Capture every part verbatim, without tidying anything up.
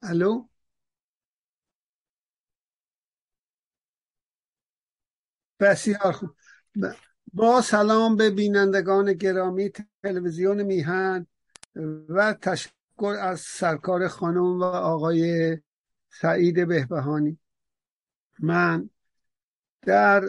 الو. بسیار خوب. ب- با سلام به بینندگان گرامی تلویزیون میهن و تشکر از سرکار خانم و آقای سعید بهبهانی. من در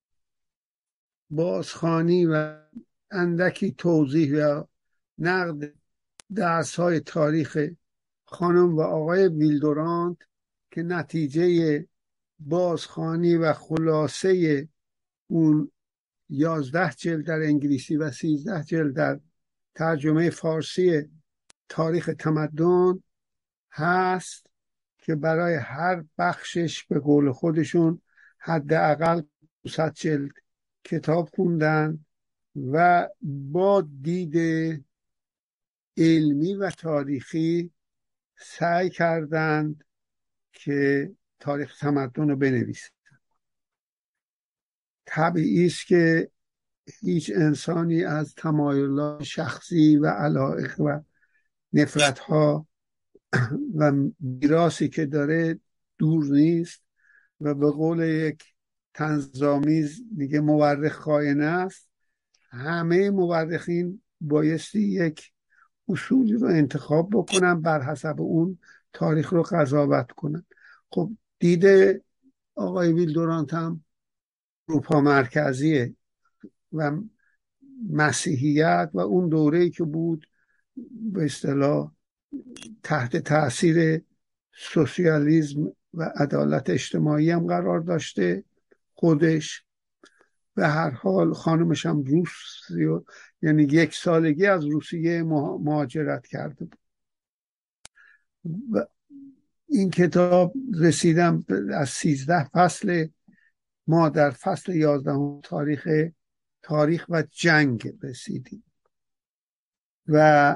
بازخوانی و اندکی توضیح و نقد درس های تاریخ خانم و آقای ویلدورانت که نتیجه بازخوانی و خلاصه اون یازده جلد در انگلیسی و سیزده جلد در ترجمه فارسی تاریخ تمدن هست که برای هر بخشش به قول خودشون حداقل دویست جلد کتاب خوندن و با دید علمی و تاریخی سعی کردند که تاریخ تمدن رو بنویسند. طبیعی است که هیچ انسانی از تمایلات شخصی و علایق و نفرت‌ها و میراثی که داره دور نیست و به قول یک طنزآمیز میگه مورخ خائن است. همه مورخین بایستی یک اصولی رو انتخاب بکنن، بر حسب اون تاریخ رو قضاوت کنن. خب دید آقای ویلدورانت هم اروپا مرکزیه و مسیحیت و اون دوره‌ای که بود به اصطلاح تحت تاثیر سوسیالیسم و عدالت اجتماعی هم قرار داشته. خودش به هر حال خانمش هم روسیه، یعنی یک سالگی از روسیه مهاجرت کرده بود. و این کتاب رسیدم از سیزده فصل، ما در فصل یازده تاریخ تاریخ و جنگ رسیدیم و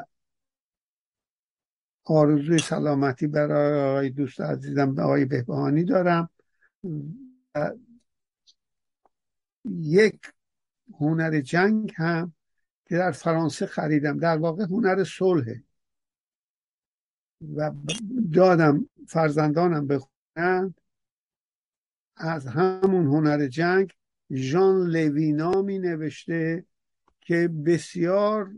آرزوی سلامتی برای آقای دوست عزیزم آقای بهبهانی دارم. یک هنر جنگ هم که در فرانسه خریدم، در واقع هنر صلحه و دادم فرزندانم بخونند. از همون هنر جنگ ژان لوینا می نوشته که بسیار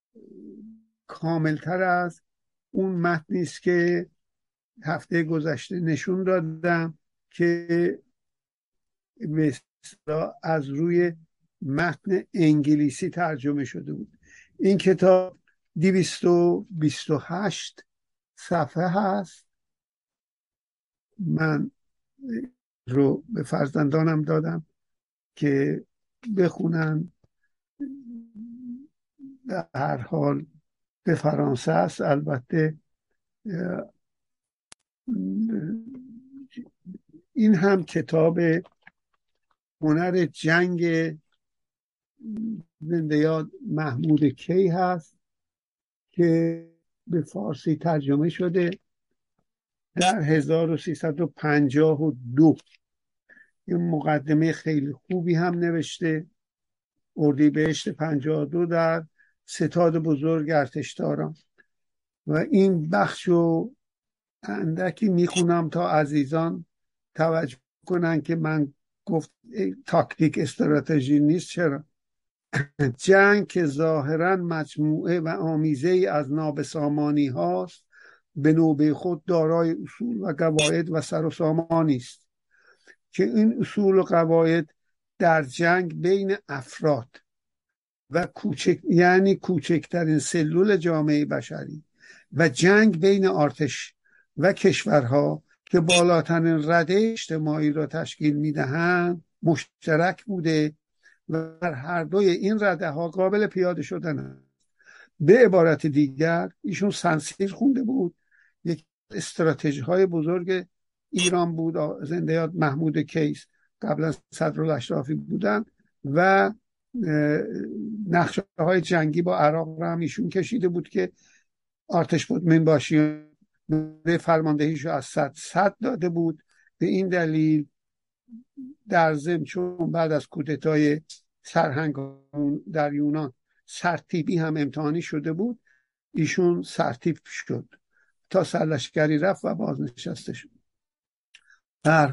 کاملتر از اون متنی است که هفته گذشته نشون دادم که از روی متن انگلیسی ترجمه شده بود. این کتاب دویست و بیست و هشت صفحه هست. من رو به فرزندانم دادم که بخونن. در هر حال به فرانسه است. البته این هم کتاب هنر جنگ زنده یاد محمود کی هست که به فارسی ترجمه شده در هزار و سیصد و پنجاه و دو. یه مقدمه خیلی خوبی هم نوشته. اردیبهشت پنجاه و دو در ستاد بزرگ ارتشداران. و این بخشو اندکی میخونم تا عزیزان توجه کنن که من گفت تاکتیک استراتژی نیست. چرا؟ جنگ که ظاهرا مجموعه و آمیزه ای از نابسامانی هاست، به نوبه خود دارای اصول و قواعد و سر و سامانی است که این اصول و قواعد در جنگ بین افراد و کوچک یعنی کوچکترین سلول جامعه بشری و جنگ بین ارتش و کشورها که بالاترین رده اجتماعی را تشکیل میدهند مشترک بوده و در هر دوی این رده ها قابل پیاده شدن است. به عبارت دیگر ایشون سنسیر خونده بود. یک استراتژی های بزرگ ایران بود، زنده یاد محمود کیس قبلا صدرالاشرافی بودن و نقشه های جنگی با عراق را هم ایشون کشیده بود که آرتش مینباشی فرماندهیشو از صد صد داده بود. به این دلیل در ضمن چون بعد از کودتای سرهنگ در یونان سرتیپی هم امتحانی شده بود، ایشون سرتیپ شد تا سرلشکری رفت و بازنشسته شد. در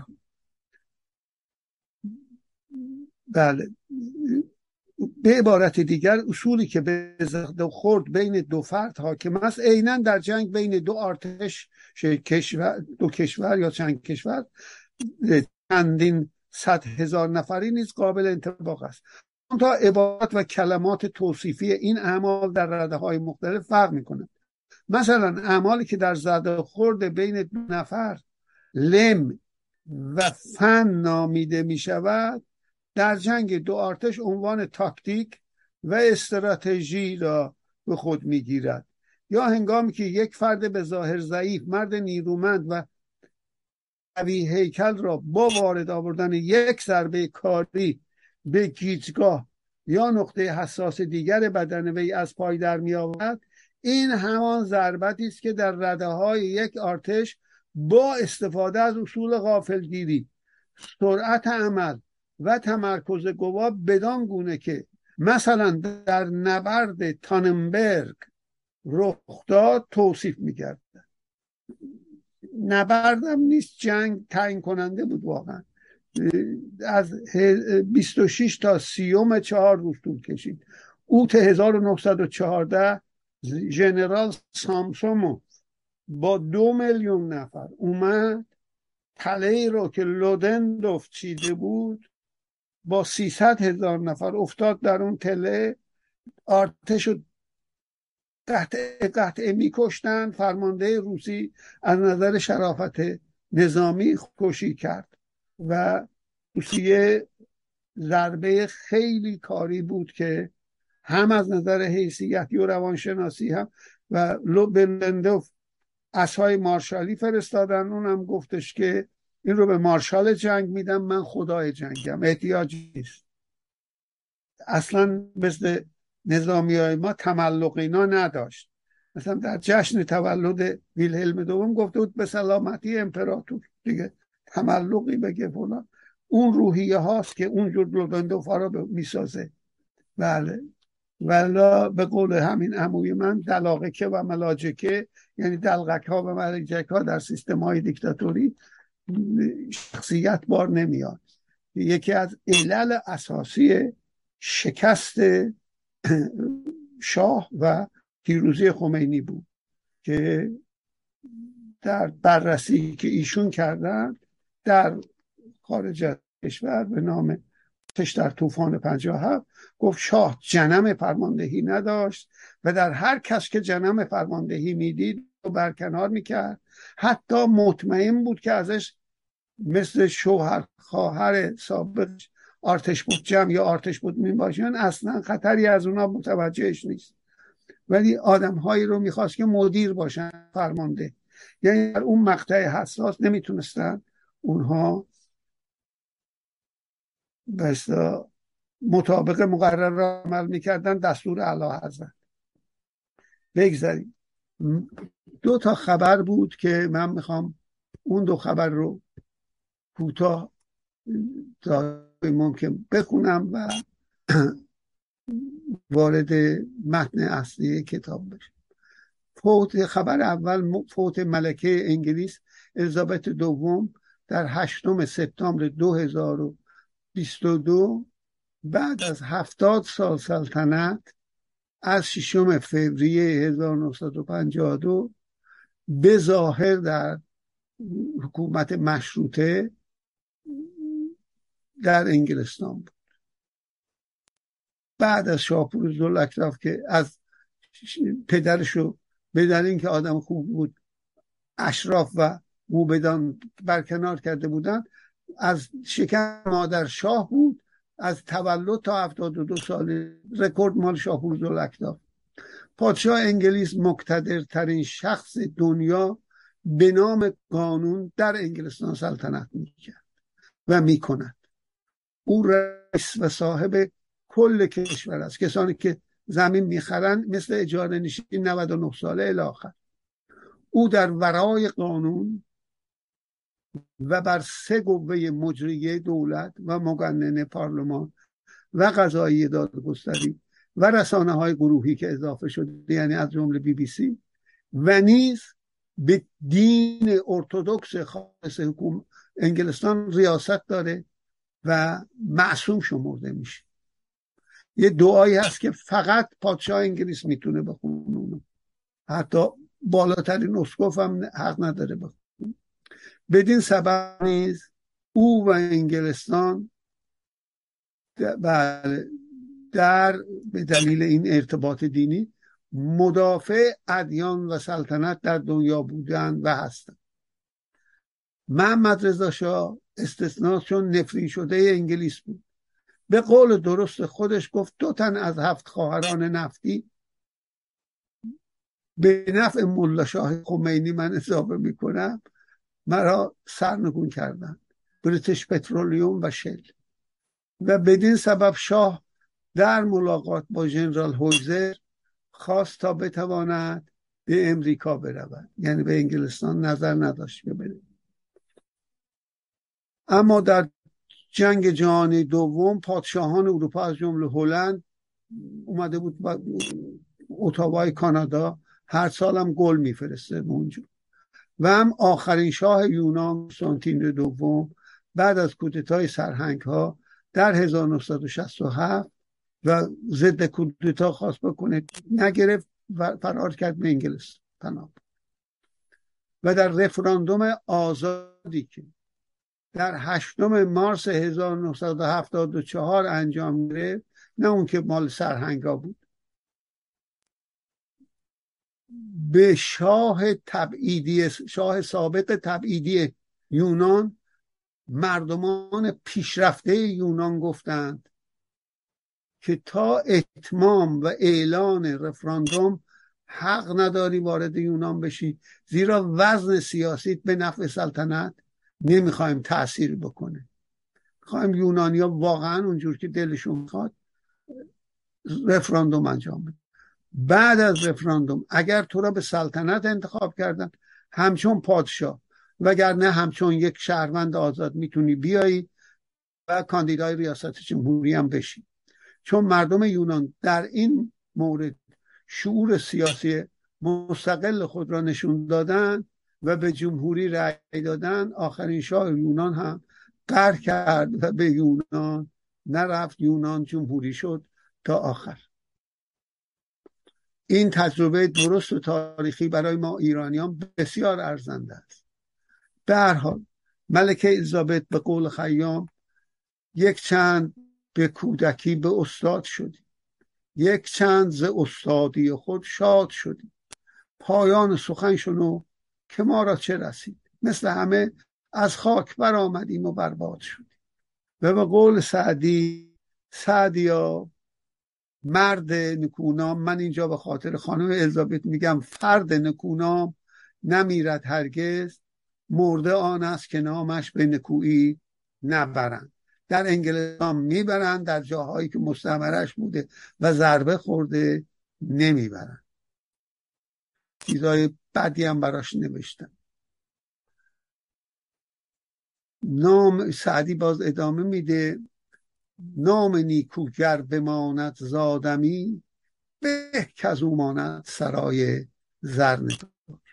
بله، به عبارت دیگر اصولی که به زد و خورد بین دو فرد حاکم است عیناً در جنگ بین دو ارتش کشور، دو کشور یا چند کشور، چندین صد هزار نفری نیز قابل انطباق است. تا عبارات و کلمات توصیفی این اعمال در رده‌های مختلف فرق می‌کنند. مثلا اعمالی که در زد و خورد بین دو نفر لم و فن نامیده می‌شود، در جنگ دو ارتش عنوان تاکتیک و استراتژی را به خود میگیرد. یا هنگامی که یک فرد به ظاهر ضعیف، مرد نیرومند و قوی هیکل را با وارد آوردن یک ضربه کاری به گیجگاه یا نقطه حساس دیگر بدن وی از پای در می آورد، این همان ضربتی است که در رده‌های یک ارتش با استفاده از اصول غافلگیری، سرعت عمل و تمرکز قوا بدان گونه که مثلا در نبرد تاننبرگ رخ داد توصیف می‌کرد. نبردم نیست، جنگ تعیین کننده بود واقعا. از بیست و شش تا سیوم چهار روز طول کشید. اوت هزار و نهصد و چهارده ژنرال سامسونوف با دو میلیون نفر اومد تله ای رو که لودندوف چیده بود با سیصد هزار نفر افتاد در اون تله. ارتش رو قطعه قطعه میکشتن. فرمانده روسی از نظر شرافت نظامی کشی کرد و روسیه ضربه خیلی کاری بود که هم از نظر حیثیتی و روانشناسی هم و لودندوف اسای مارشالی فرستادن. اونم گفتش که این رو به مارشال جنگ میدم، من خدای جنگم، احتیاجی نیست. اصلا مثل نظامی های ما تملق اینا نداشت. مثلا در جشن تولد ویلهلم دوم گفته بود به سلامتی امپراتور، دیگه تملقی بگه فلان. اون روحیه هاست که اونجور لودندوف ها رو میسازه. بله، ولا به قول همین عموی من دلاغکه و ملاجکه، یعنی دلغک ها و ملاجک ها در سیستم های دیکتاتوری شخصیت بار نمیاد. یکی از علل اساسی شکست شاه و پیروزی خمینی بود که در بررسی که ایشون کردن در خارج از کشور به نام تش در طوفان پنجاه و هفت، گفت شاه جنم فرماندهی نداشت و در هر کس که جنم فرماندهی میدید رو برکنار میکرد. حتی مطمئن بود که ازش مثل شوهر خواهر سابق آرتش بود جمع یا آرتش بود می باشن، اصلا خطری از اونا متوجهش نیست. ولی آدم هایی رو میخواست که مدیر باشن، فرمانده. یعنی در اون مقطع حساس نمیتونستن اونها بس مطابق مقرر را عمل میکردن. دستور اعلی حضرت. بگذاریم. دو تا خبر بود که من میخوام اون دو خبر رو کوتاه تا ممکن بخونم و وارد متن اصلی کتاب بشم. فوت خبر اول، فوت ملکه انگلیس الیزابت دوم در هشتم سپتامبر دو هزار و بیست و دو بعد از هفتاد سال سلطنت از ششم فوریه هزار و نهصد و پنجاه و دو به ظاهر در حکومت مشروطه در انگلستان بود. بعد از شاپور ذوالفقار که از پدرشو بدن اینکه آدم خوب بود اشراف و موبدان برکنار کرده بودن، از شکم مادر شاه بود. از تولد تا هفتاد و دو سال رکورد مال شاپور ذوالفقار. پادشاه انگلیس مقتدرترین شخص دنیا به نام قانون در انگلستان سلطنت میکرد و میکند. او رئیس و صاحب کل کشور است. کسانی که زمین میخرن مثل اجاره نشین نود و نه ساله الی آخر. او در ورای قانون و بر سه قوه مجریه دولت و مقننه پارلمان و قضایی دادگستری و رسانه های گروهی که اضافه شده، یعنی از جمله بی بی سی و نیز به دین ارتدوکس خالص حکومت انگلستان ریاست داره و معصوم شمرده میشه. یه دعایی هست که فقط پادشاه انگلیس میتونه بخونه اونو، حتی بالاترین اسقف هم حق نداره بخونه. بدین سبب نیز او و انگلستان در, در به دلیل این ارتباط دینی مدافع ادیان و سلطنت در دنیا بودن و هستند. محمد رضا شاه استثناء چون نفرین شده انگلیس بود. به قول درست خودش گفت دو تن از هفت خواهران نفتی به نفع ملا شاه خمینی، من اضافه میکنم، مرا سرنگون کردند، بریتیش پترولیوم و شل. و بدین سبب شاه در ملاقات با ژنرال هویزر خواست تا بتواند به امریکا برود، یعنی به انگلستان نظر نداشت که بره. اما در جنگ جهانی دوم پادشاهان اروپا از جمله هلند اومده بود و اتاوای کانادا هر سال هم گل میفرسته اونجا. و هم آخرین شاه یونان کنستانتین دوم بعد از کودتای سرهنگ ها در هزار و نهصد و شصت و هفت و ضد کودتا خواست بکنه، نگرفت و فرار کرد به انگلیس پناه. و در رفراندوم آزادی که در هشتم مارس هزار و نهصد و هفتاد و چهار انجام گرفت، نه اون که مال سرهنگا بود، به شاه تبعیدی شاه سابق تبعیدی یونان مردمان پیشرفته یونان گفتند که تا اتمام و اعلان رفراندوم حق نداری وارد یونان بشی، زیرا وزن سیاسی به نفع سلطنت نمیخوایم تأثیر بکنه، میخوایم یونانیا واقعا اونجور که دلشون میخواد رفراندوم انجام بده. بعد از رفراندوم اگر تو را به سلطنت انتخاب کردن همچون پادشاه، وگرنه همچون یک شهروند آزاد میتونی بیایی و کاندیدای ریاست جمهوری هم بشی. چون مردم یونان در این مورد شعور سیاسی مستقل خود را نشون دادن و به جمهوری رأی دادن، آخرین شاه یونان هم قهر کرد و به یونان نرفت، یونان جمهوری شد تا آخر. این تجربه درست و تاریخی برای ما ایرانیان بسیار ارزنده است. به هر حال ملکه الیزابت به قول خیام یک چند به کودکی به استاد شدی، یک چند ز استادی خود شاد شدی، پایان سخن شنو که ما را چه رسید، مثل همه از خاک برآمدیم و برباد شدیم. و به قول سعدی، سعدیا مرد نکونام، من اینجا به خاطر خانم الیزابت میگم فرد نکونام نمیرد هرگز، مرده آن است که نامش به نکویی نبرند. در انگلستان میبرند، در جاهایی که مستعمرش بوده و ضربه خورده نمیبرند. چیزای بدی هم براش نوشتن. نام سعدی باز ادامه میده، نام نیکوگر بماند زادمی، به که از او ماند سرای زرندار.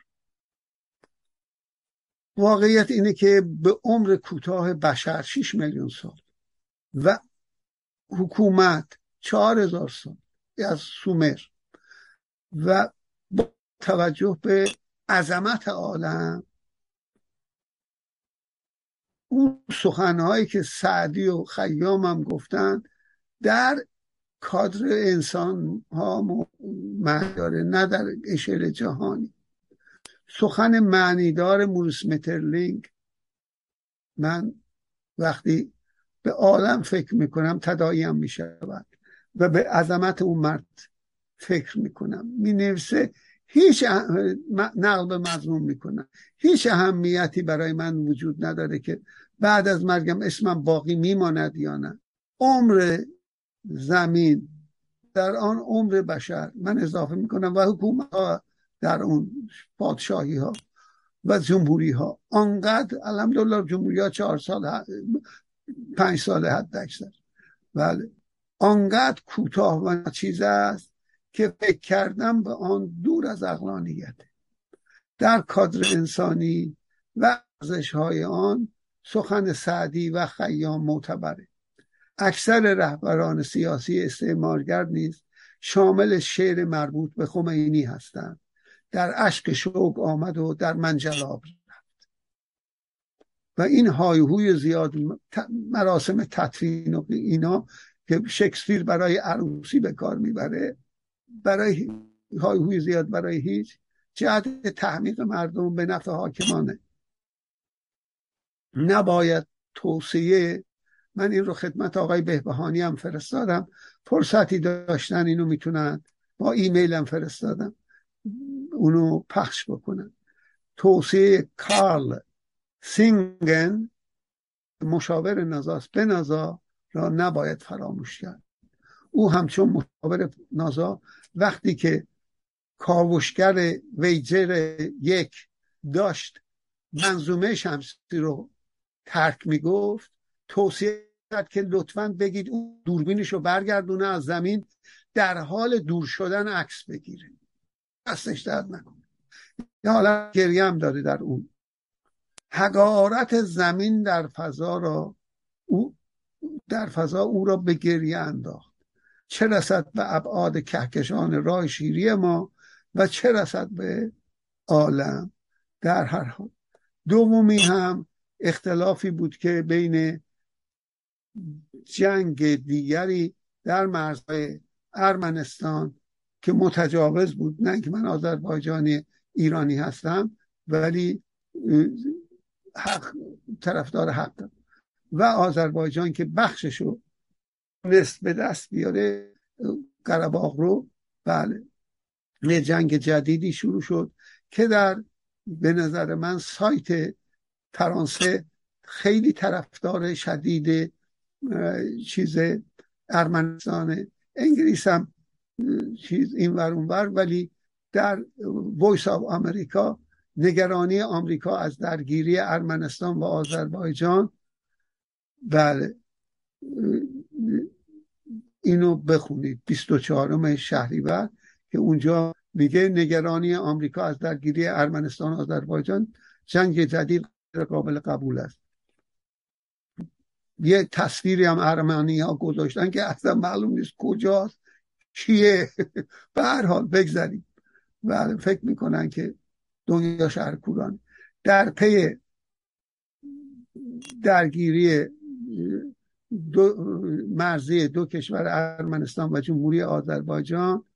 واقعیت اینه که به عمر کوتاه بشر شش میلیون سال و حکومت چهار هزار سال از سومر و با توجه به عظمت عالم، اون سخنهایی که سعدی و خیام هم گفتن در کادر انسان ها معنی داره، نه در اشل جهانی. سخن معنیدار موریس مترلینگ، من وقتی به عالم فکر میکنم تداعیم میشود و به عظمت اون مرد فکر میکنم. مینویسه هیچ نقل به مضمون میکنم، هیچ اهمیتی برای من وجود نداره که بعد از مرگم اسمم باقی میماند یا نه. عمر زمین در آن عمر بشر من اضافه میکنم و حکومت ها در اون، پادشاهی ها و جمهوری ها، آنقدر الحمدلله جمهوری ها چهار سال پنج سال حد اکثر، ولی آنقدر کوتاه و چیز است که فکر کردم به آن دور از عقلانیت. در کادر انسانی و ارزش‌های آن سخن سعدی و خیام معتبره. اکثر رهبران سیاسی استعمارگر نیز شامل شعر مربوط به خمینی هستند. در اشک شوق آمد و در منجلاب رفت. و این هایهوی زیاد مراسم تدفین و اینا که شکسپیر برای عروسی به کار میبره، برای هایهوی زیاد برای هیچ، جهت تحمیق مردم به نفع حاکمانه. نباید توصیه، من این رو خدمت آقای بهبهانی هم فرستادم، فرصتی داشتن اینو میتونن با ایمیل هم فرستادم اونو پخش بکنن. توصیه کارل سینگن، مشاور نازاست، به نازا را نباید فراموش کرد. او همچون مشاور نازا وقتی که کاوشگر ویجر یک داشت منظومه شمسی رو ترک میگفت، توصیه کرد که لطفاً بگید اون دوربینش رو برگردونه از زمین، در حال دور شدن عکس بگیره، دستش درد نکنه. یه حالت گریه هم داره در اون. حقارت زمین در فضا را او در فضا او را به گریه انداخت. چه رسد به ابعاد کهکشان راه شیری ما و چه رسد به عالم. در هر حال دومی هم اختلافی بود که بین جنگ دیگری در مرزهای ارمنستان که متجاوز بود، نه که من آذربایجانی ایرانی هستم ولی حق طرفدار حق، و آذربایجان که بخششو نصف به دست بیاره قره باغ رو. بله، یه جنگ جدیدی شروع شد که در به نظر من سایت فرانسه خیلی طرفدار شدید چیز ارمنستان، انگلیس هم چیز این ور اون ور، ولی در وایس آف امریکا نگرانی آمریکا از درگیری ارمنستان و آذربایجان. بله اینو بخونید، بیست و چهارم شهریور که اونجا میگه نگرانی آمریکا از درگیری ارمنستان و آذربایجان، جنگ جدید قابل قبول است. یه تصویری هم ارمنی ها گذاشتن که اصلا معلوم نیست کجاست کیه. به هر حال بگذاریم. و فکر میکنن که دنیا شهر کوران. در پی درگیری دو مرزی دو کشور ارمنستان و جمهوری آذربایجان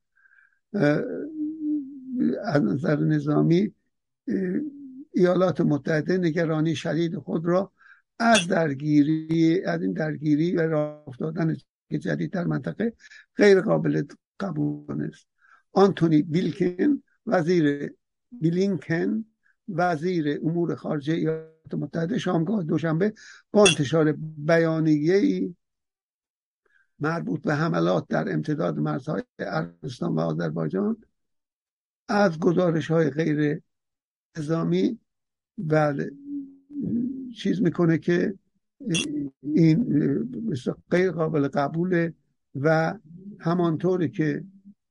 از نظر نظامی، ایالات متحده نگرانی شدید خود را از درگیری از این درگیری و راه افتادن جدید در منطقه غیر قابل قبول است. آنتونی بلینکن وزیر بلینکن وزیر امور خارجه ایالات متحده شامگاه دوشنبه با انتشار بیانیه‌ای مربوط به حملات در امتداد مرزهای ارمنستان و آذربایجان از گزارش‌های غیر نظامی بله چیز میکنه که این غیر قابل قبوله و همانطوری که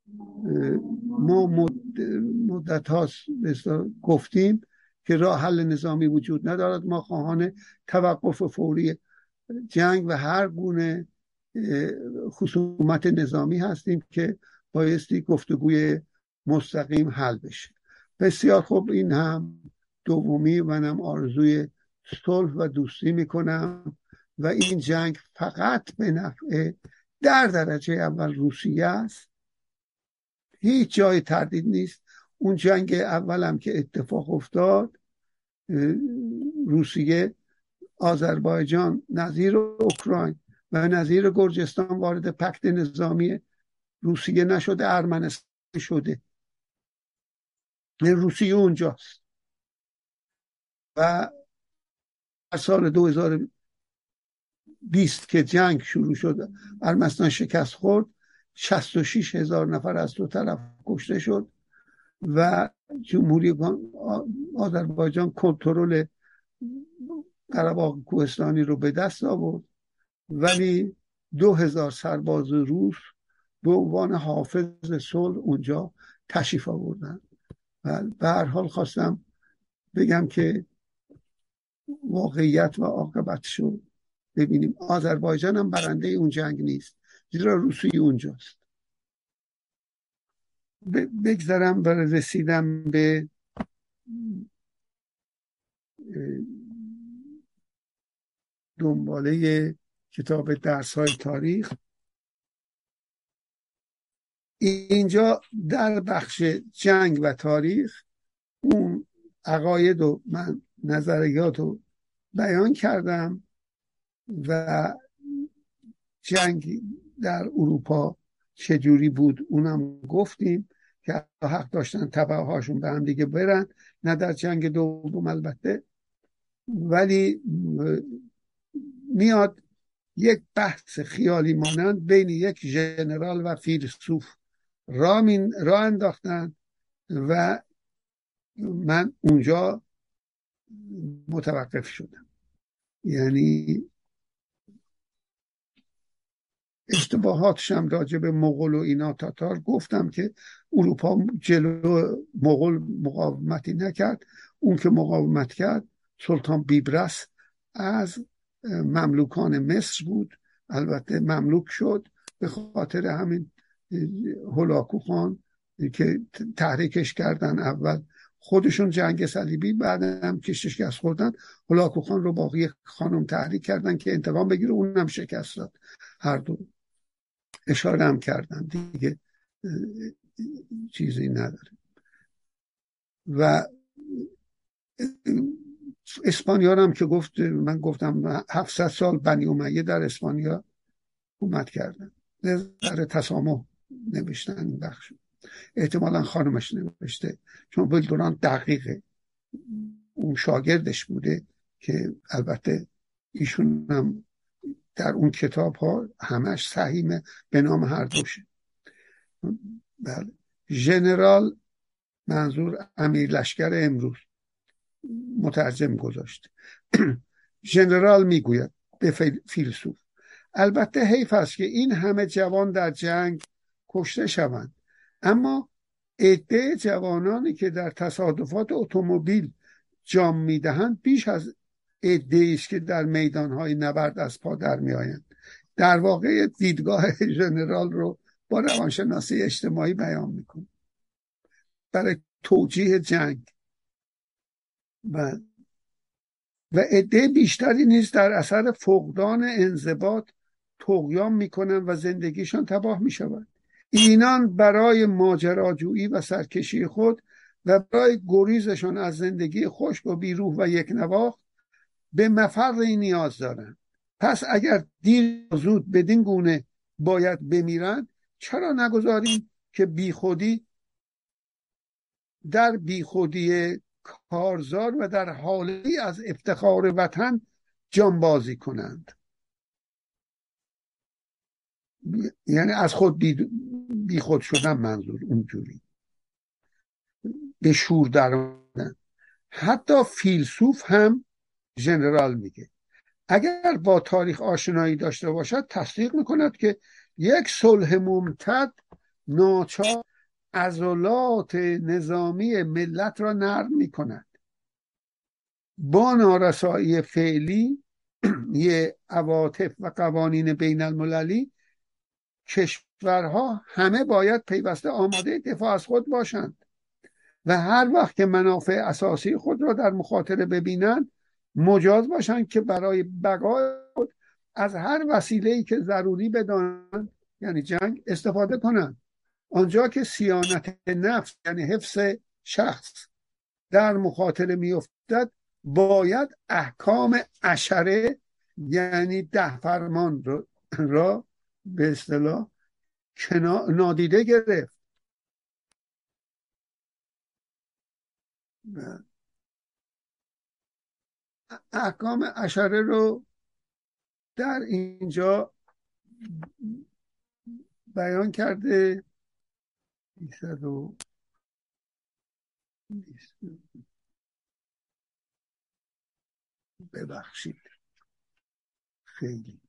ما مدت هاست گفتیم که راه حل نظامی وجود ندارد. ما خواهان توقف فوری جنگ و هر گونه خصومت نظامی هستیم که بایستی گفتگوی مستقیم حل بشه. بسیار خوب، این هم دومی. منم آرزوی صلح و دوستی میکنم و این جنگ فقط به نفع در درجه اول روسیه است، هیچ جای تردید نیست. اون جنگ اولم که اتفاق افتاد، روسیه آذربایجان نظیر اوکراین و نظیر گرجستان وارد پکت نظامی روسیه نشده، ارمنستان شده، روسیه اونجاست. و سال دو هزار و بیست که جنگ شروع شد، ارمنستان شکست خورد، شصت و شش هزار نفر از دو طرف کشته شد و جمهوری آذربایجان کنترل قره باغ کوهستانی رو به دست آورد، ولی دو هزار سرباز روس به عنوان حافظ صلح اونجا تشریف آوردن به هر حال خواستم بگم که واقعیت و عاقبتشو ببینیم. آذربایجان هم برنده اون جنگ نیست، زیرا روسیه اونجاست. بگذارم و رسیدم به دنباله کتاب درس های تاریخ. اینجا در بخش جنگ و تاریخ اون عقاید و من نظریات رو بیان کردم و جنگ در اروپا چجوری بود اونم گفتیم که حق داشتن تبعهاشون به هم دیگه برن، نه در جنگ دوم البته، ولی میاد یک بحث خیالی مانند بین یک ژنرال و فیلسوف را, را انداختن و من اونجا متوقف شدم. یعنی اشتباهاتش هم راجع به مغول و اینا تاتار گفتم که اروپا جلو مغول مقاومتی نکرد. اون که مقاومت کرد سلطان بیبرس از مملوکان مصر بود، البته مملوک شد به خاطر همین هولاکو خان که تحریکش کردن. اول خودشون جنگ صلیبی، بعد هم که شکست خوردن هولاکو خان رو با یک خانم تحریک کردن که انتقام بگیره، اونم شکست داد. هر دو اشاره هم کردن دیگه، چیزی نداره. و اسپانیا هم که گفت، من گفتم هفتصد سال بنی امیه در اسپانیا حکومت کردن. در تسامح نوشتن این بخش، احتمالا خانمش نوشته چون ولدوران دقیقه اون شاگردش بوده که البته ایشون هم در اون کتاب ها همش صحیحه به نام هر دوشه. بله. ژنرال منظور امیر لشکر امروز، مترجم گذاشته. ژنرال میگوید به فیلسوف البته حیف است که این همه جوان در جنگ کشته شوند، اما عده جوانانی که در تصادفات اتومبیل جان میدهند بیش از عده است که در میدانهای نبرد از پا در میآیند. در واقع دیدگاه ژنرال رو با روانشناسی اجتماعی بیان میکنه برای توجیه جنگ. و و عده بیشتری نیز در اثر فقدان انضباط طغیان میکنن و زندگیشان تباه میشود. اینان برای ماجراجویی و سرکشی خود و برای گریزشان از زندگی خشک و بیروح و یک نواخت به مفری نیاز دارند. پس اگر دیر زود بدین گونه باید بمیرند، چرا نگذاریم که بیخودی در بیخودی کارزار و در حالی از افتخار وطن جانبازی کنند؟ یعنی از خود بی, بی خود شدن، منظور اونجوری به شور درآمدن. حتی فیلسوف هم، ژنرال میگه، اگر با تاریخ آشنایی داشته باشد تصدیق میکند که یک صلح ممتد ناچار عضلات نظامی ملت را نرم میکند. با نارسایی فعلی یه عواطف و قوانین بین المللی، کشورها همه باید پیوسته آماده دفاع از خود باشند و هر وقت که منافع اساسی خود را در مخاطره ببینند مجاز باشند که برای بقای خود از هر وسیله‌ای که ضروری بدانند، یعنی جنگ، استفاده کنند. آنجا که صیانت نفس یعنی حفظ شخص در مخاطره میافتد، باید احکام عشره یعنی ده فرمان را, را به اصطلاح نادیده گرفت. احکام عشره رو در اینجا بیان کرده. ببخشید خیلی.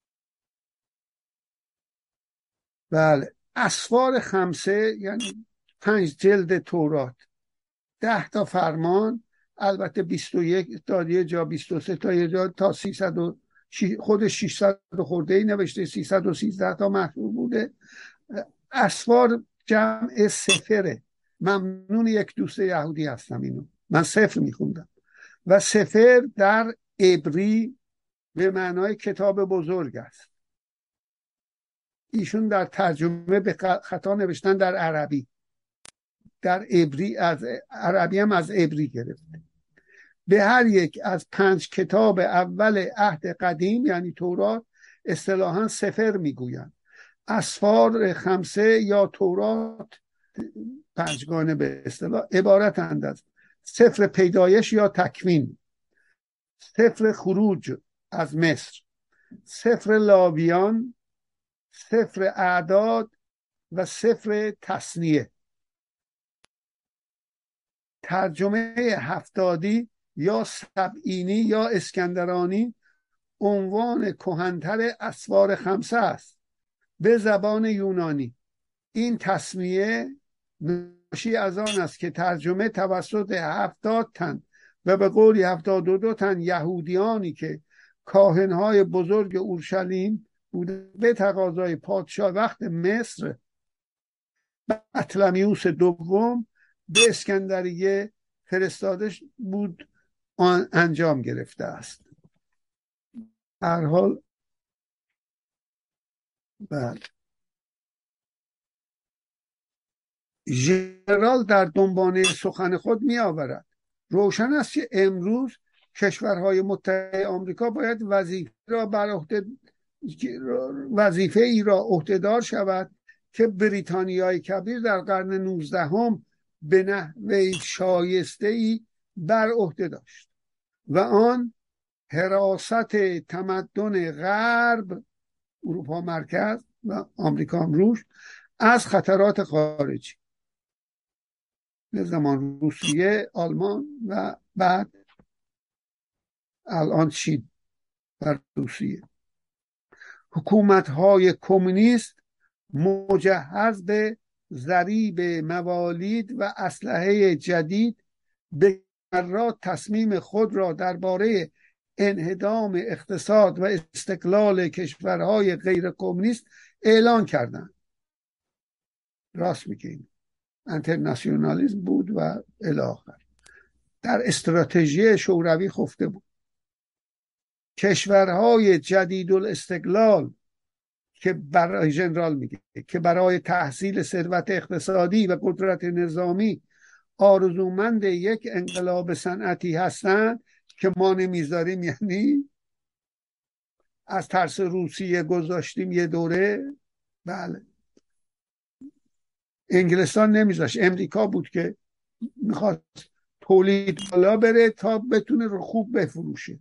بله، اسفار خمسه یعنی پنج جلد تورات، ده تا فرمان، البته بیست و یک تا یه جا، بیست و سه تا یه جا، تا سیصد و خود ششصد خورده ای نوشته، سیصد و سیزده تا محصول بوده. اسفار جمع سفره. ممنون یک دوست یهودی هستم، اینو من سفر میخوندم و سفر در عبری به معنای کتاب بزرگ است. ایشون در ترجمه به خطا نوشتن در عربی، در عبری از عربی هم از عبری گرفته. به هر یک از پنج کتاب اول عهد قدیم یعنی تورات اصطلاحاً سفر میگویند. اسفار خمسه یا تورات پنجگانه به اصطلاح عبارتند از سفر پیدایش یا تکوین، سفر خروج از مصر، سفر لاویان، سفر اعداد و سفر تثنیه. ترجمه هفتادی یا سبعینی یا اسکندرانی عنوان کهن‌تر اسفار خمسه است به زبان یونانی. این تسمیه ناشی از آن است که ترجمه توسط هفتاد تن و به قولی هفتاد و دو تن یهودیانی که کاهنهای بزرگ اورشلیم بوده به تقاضای پادشاه وقت مصر بطلمیوس دوم به اسکندریه فرستاده بود آن انجام گرفته است. هر حال بله، ژنرال در دنبانه سخن خود می آورد روشن است که امروز کشورهای متحد آمریکا باید وظیفه را بر عهده وظیفه ای را عهدهدار شود که بریتانیای کبیر در قرن نوزدهم به نحوه شایسته ای بر عهده داشت و آن حراست تمدن غرب، اروپا مرکز و آمریکا روش، از خطرات خارجی به زمان روسیه، آلمان و بعد الان چین و روسیه. حکومت‌های کمونیست مجهز به ضریب موالید و اسلحه جدید به کرات تصمیم خود را درباره انهدام اقتصاد و استقلال کشورهای غیر کمونیست اعلان کردند. راست میگیم، انترناسیونالیسم بود و الی آخر. در استراتژی شوروی خفته بود. کشورهای جدید الاستقلال که برای ژنرال میگه که برای تحصیل ثروت اقتصادی و قدرت نظامی آرزومند یک انقلاب صنعتی هستند که ما نمیذاریم، یعنی از ترس روسیه گذاشتیم یه دوره. بله، انگلستان نمیذاشت، امریکا بود که میخواست تولید بالا بره تا بتونه رو خوب بفروشه.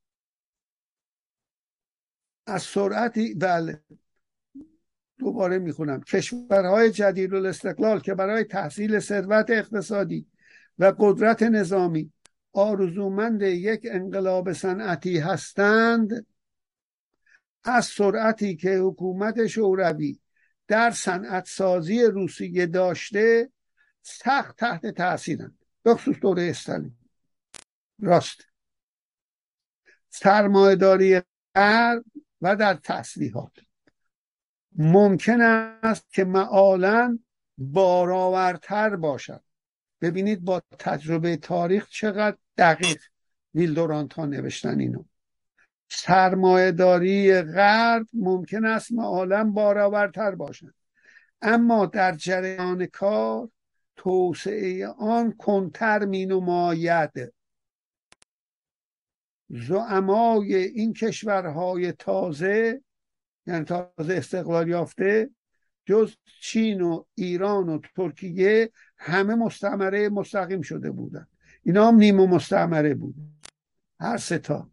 از سرعتی بله دوباره میخونم کشورهای جدید الاستقلال که برای تحصیل ثروت اقتصادی و قدرت نظامی آرزومند یک انقلاب صنعتی هستند، از سرعتی که حکومت شوروی در صنعت سازی روسیه داشته سخت تحت تاثیرند، بخصوص دوره استالین. راست، سرمایه‌داری غرب و در تسلیحات ممکن است که معالاً بارآورتر باشد. ببینید با تجربه تاریخ چقدر دقیق ویلدورانت ها نوشتن اینو. سرمایه‌داری غرب ممکن است معالاً بارآورتر باشد، اما در جریان کار توسعه آن کنتر می نماید. زعمای این کشورهای تازه، یعنی تازه استقلال یافته، جز چین و ایران و ترکیه همه مستعمره مستقیم شده بودند. اینا هم نیمه مستعمره بود، هر سه تا.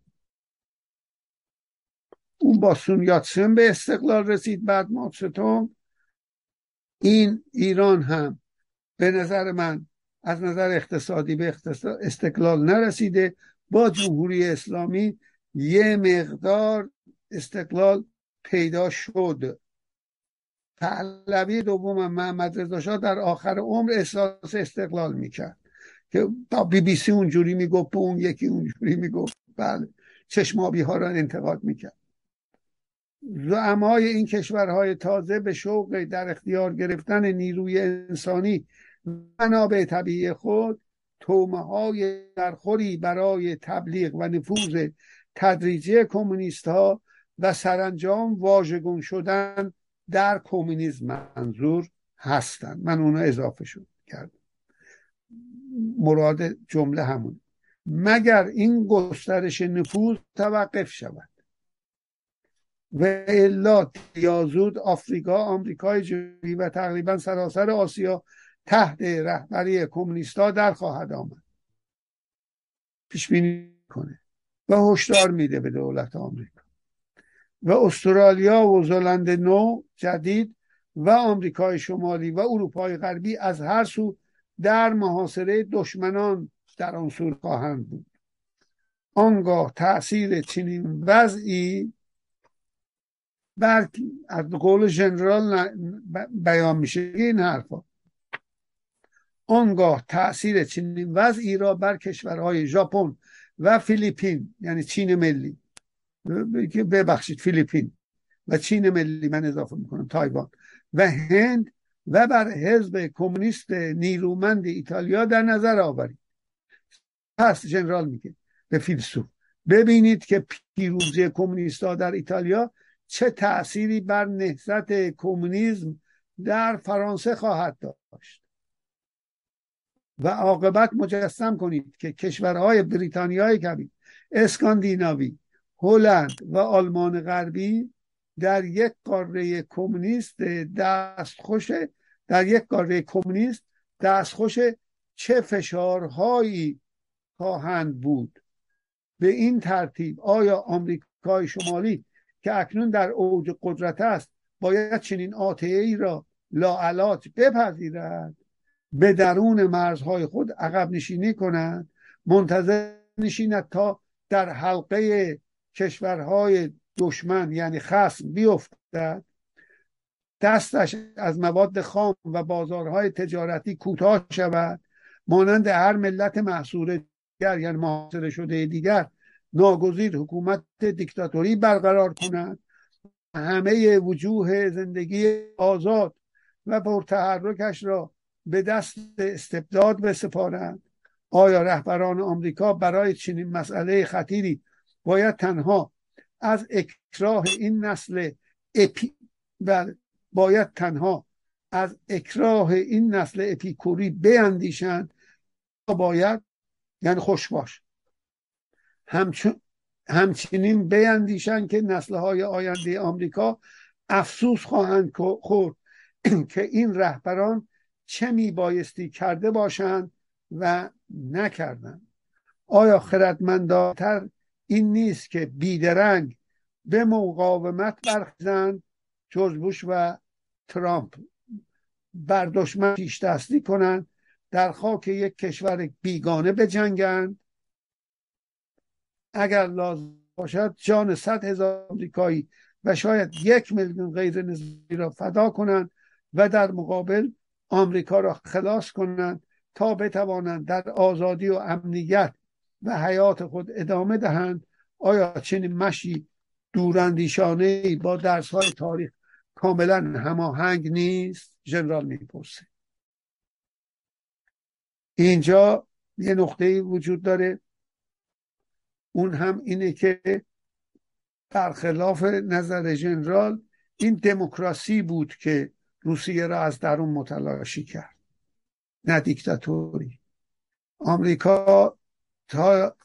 اون با سون یاتسن به استقلال رسید، بعد ماو ستونگ. این ایران هم به نظر من از نظر اقتصادی به استقلال نرسیده. با جمهوری اسلامی یه مقدار استقلال پیدا شد. پهلوی دوم محمد رضا شاه در آخر عمر احساس استقلال میکرد که تا بی بی سی اونجوری میگفت و اون یکی اونجوری میگفت، بله، چشمابی ها را انتقاد میکرد. زعمای این کشورهای تازه به شوق در اختیار گرفتن نیروی انسانی منابع طبیعی خود تومه های درخوری برای تبلیغ و نفوذ تدریجی کمونیست ها و سرانجام واژگون شدن در کمونیسم منظور هستند. من اونو اضافه شد کردم، مراد جمله همون. مگر این گسترش نفوذ توقف شود و الا یا زود آفریقا، آمریکای جنوبی و تقریبا سراسر آسیا تحت رهبری کمونیستا در خواهد آمد. پیش بینی کنه و هشدار میده به دولت آمریکا و استرالیا و زلند نو جدید و آمریکای شمالی و اروپای غربی از هر سو در محاصره دشمنان در آن سو خواهند بود. آنگاه تأثیر چنین وضعی بر از قول ژنرال بیان میشه این حرفا آنگاه تأثیر چنین وضعی را بر کشورهای ژاپن و فیلیپین، یعنی چین ملی، ببخشید فیلیپین و چین ملی، من اضافه میکنم تایوان و هند و بر حزب کمونیست نیرومند ایتالیا در نظر آورید. پس ژنرال میگه به فیلسوف ببینید که پیروزی کمونیست‌ها در ایتالیا چه تأثیری بر نهضت کمونیسم در فرانسه خواهد داشت و عاقبت مجسم کنید که کشورهای بریتانیای کبیر، اسکاندیناوی، هلند و آلمان غربی در یک قاره کمونیست دستخوش در یک قاره کمونیست دستخوش چه فشارهایی خواهند بود. به این ترتیب آیا آمریکای شمالی که اکنون در اوج قدرت است باید چنین آتشی را لاعلاج بپذیرد، به درون مرزهای خود عقب نشینی کند، منتظر نشیند تا در حلقه کشورهای دشمن یعنی خصم بیفتد، دستش از مواد خام و بازارهای تجارتی کوتاه شود، مانند هر ملت محصور دیگر یعنی محاصره شده دیگر ناگزیر حکومت دیکتاتوری برقرار کند، همه وجوه زندگی آزاد و پرتحرکش را به دست استبداد بسپارند. آیا رهبران آمریکا برای چنین مسئله خطیری باید تنها از اکراه این نسل اپی بل باید تنها از اکراه این نسل اپیکوری بیندیشند؟ باید یعنی خوشباش همچون همچنین بیندیشند که نسل‌های آینده آمریکا افسوس خواهند خورد که این رهبران چه میبایستی کرده باشند و نکردند. آیا خردمندانه‌تر این نیست که بیدرنگ به مقاومت برخیزند، جورج بوش و ترامپ بر دشمن پیش دستی کنند، در خاک یک کشور بیگانه بجنگند، اگر لازم باشد جان صد هزار آمریکایی و شاید یک میلیون غیر نظامی را فدا کنند و در مقابل آمریکا را خلاص کنند تا بتوانند در آزادی و امنیت و حیات خود ادامه دهند. آیا چنین مشی دوراندیشانه‌ای با درس‌های تاریخ کاملا هماهنگ نیست؟ ژنرال میپرسه. اینجا یه نقطه‌ای وجود داره، اون هم اینه که برخلاف نظر ژنرال این دموکراسی بود که روسیه را از درون متلاشی کرد، نه دیکتاتوری. آمریکا تا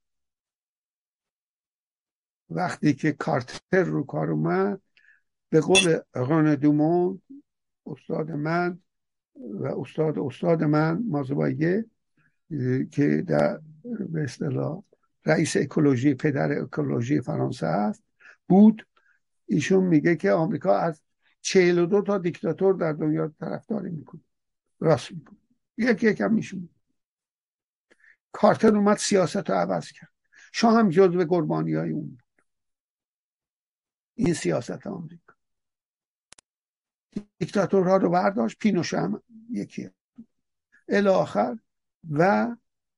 وقتی که کارتر رو کار اومد، به قول رنه دومون استاد من و استاد استاد من مازوایه که در به اصطلاح رئیس اکولوژی پدر اکولوژی فرانسه است بود، ایشون میگه که آمریکا از چهل و دو تا دیکتاتور در دنیا طرفداری میکنه، راست میکنه، یکی یکم میشون. کارتر اومد سیاست رو عوض کرد، شاه هم جزو قربانی های اون بود. این سیاست آمریکا. دیکتاتورها رو برداشت، پینوشه هم یکیه الی آخر، و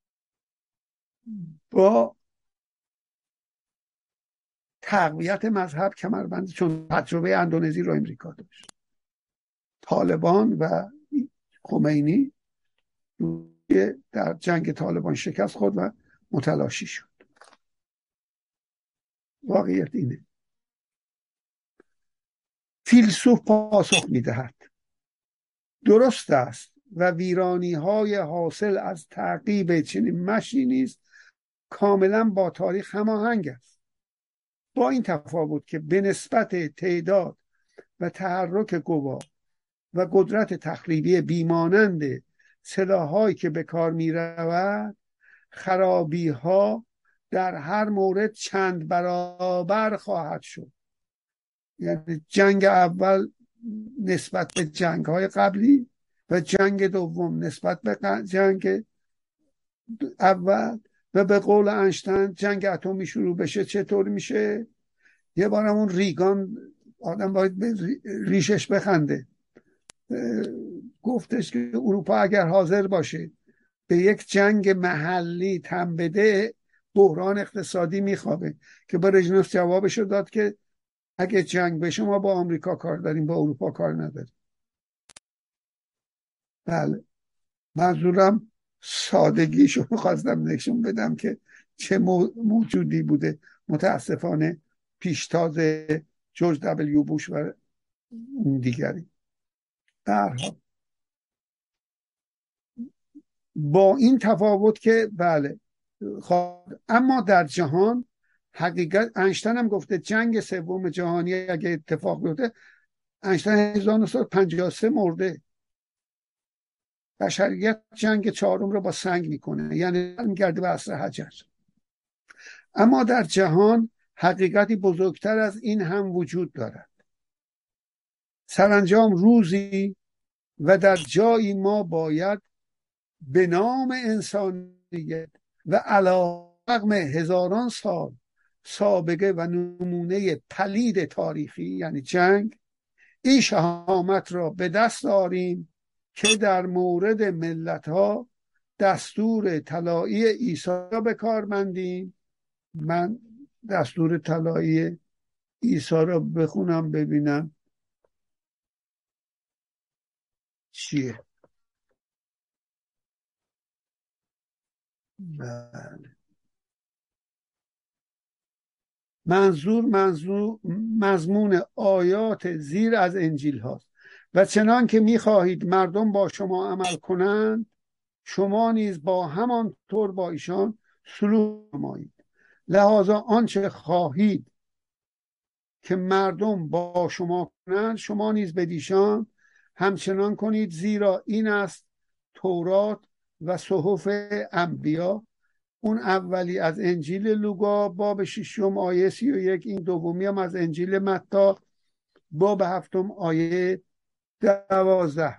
با تقویت مذهب کمربند، چون تجربه اندونزی رو امریکا داشت. طالبان و خمینی در جنگ طالبان شکست خورد و متلاشی شد. واقعیت اینه. فیلسوف پاسخ میدهد درست است و ویرانی های حاصل از تعقیب چنین مشی نیست کاملا با تاریخ هماهنگ است، با این تفاوت که به نسبت تعداد و تحرک قوا و قدرت تخریبی بیمانند سلاح‌هایی که به کار می رود، خرابی ها در هر مورد چند برابر خواهد شد. یعنی جنگ اول نسبت به جنگ های قبلی و جنگ دوم نسبت به جنگ اول، و به قول انشتین جنگ اتمی شروع بشه چطور میشه؟ یه بار همون ریگان، آدم باید به ریشش بخنده، گفتش که اروپا اگر حاضر باشه به یک جنگ محلی تن بده بحران اقتصادی میخوابه، که برژنوف جوابشو داد که اگه جنگ بشه ما با آمریکا کار داریم، با اروپا کار نداریم. بله، منظورم سادگیشو میخواستم نشون بدم که چه موجودی بوده. متاسفانه پیشتاز جورج دبلیو بوش و اون دیگری. در حال با این تفاوت که بله، اما در جهان حقیقت، انشتین هم گفته جنگ سوم جهانی اگه اتفاق بیفته، انشتین هزار و نهصد و پنجاه و سه مرده، بشریت جنگ چهارم رو با سنگ میکنه، یعنی میگرده به عصر حجر. اما در جهان حقیقتی بزرگتر از این هم وجود دارد. سرانجام روزی و در جایی ما باید به نام انسانیت و علی رغم هزاران سال سابقه و نمونه پلید تاریخی یعنی جنگ، این شهامت را به دست آوریم که در مورد ملت‌ها دستور طلایی عیسی را به کار بندیم. من دستور طلایی عیسی را بخونم ببینم چیه. بله. منظور منظور مضمون آیات زیر از انجیل هاست: و چنان که می‌خواهید مردم با شما عمل کنند شما نیز با همان طور با ایشان سلوک نمایید. لذا آنچه خواهید که مردم با شما کنند شما نیز بدیشان همچنان کنید، زیرا این است تورات و صحف انبیا. اون اولی از انجیل لوقا باب ششم آیه سی و یک، این دومی هم از انجیل متی باب هفتم آیه دوازده.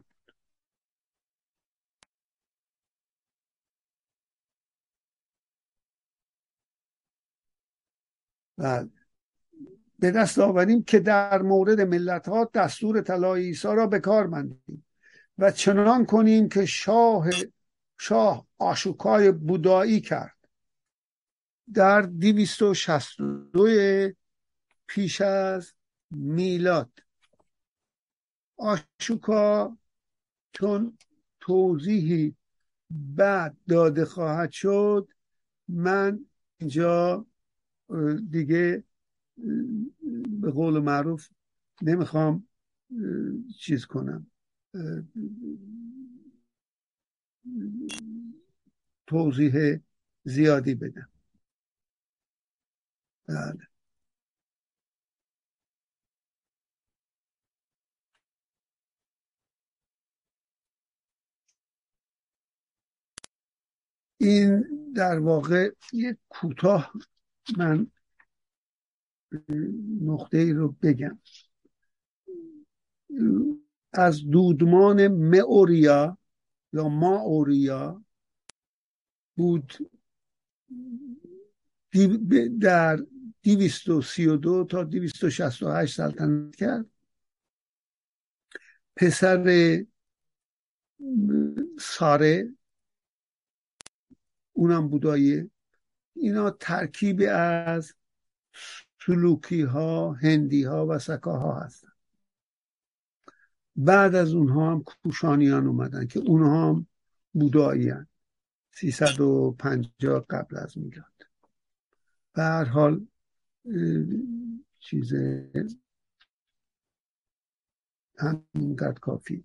بله. به دست آوریم که در مورد ملت ها دستور طلای عیسی را به کار بندیم و چنان کنیم که شاه شاه آشوکای بودایی کرد در دویست و شصت و دو پیش از میلاد. آشوکا چون توضیحی بعد داده خواهد شد، من اینجا دیگه به قول معروف نمیخوام چیز کنم، توضیح زیادی بدم. بله. این در واقع یک کوتاه من نقطه ای رو بگم. از دودمان مئوریا یا ماوریا بود در دویست و سی و دو تا دویست و شصت و هشت سلطنت کرد پسر ساره، اونم بوداییه. اینا ترکیبی از سلوکی ها، هندی ها و سکاها هستن. بعد از اونها هم کوشانیان اومدن که اونها هم بودایی هستن، سیصد و پنجاه قبل از میلاد. به هر حال چیز همینقدر کافی.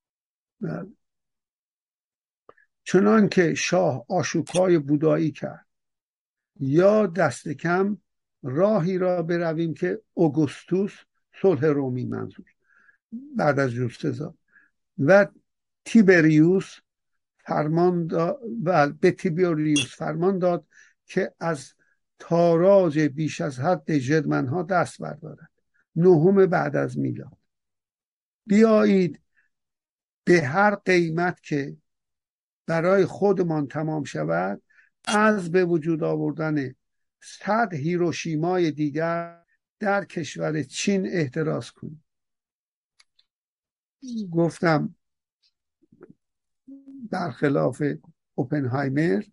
چنان که شاه آشوکای بودایی کرد، یا دست کم راهی را برویم که اوگوستوس، صلح رومی منظور، بعد از جوست سزار، و تیبریوس فرمان داد و به تیبریوس فرمان داد که از تاراج بیش از حد ژرمن ها دست بردارد. نهم بعد از میلاد. بیایید به هر قیمت که برای خودمان تمام شود از به وجود آوردن صد هیروشیمای دیگر در کشور چین احتراز کنیم. گفتم برخلاف اوپنهایمر،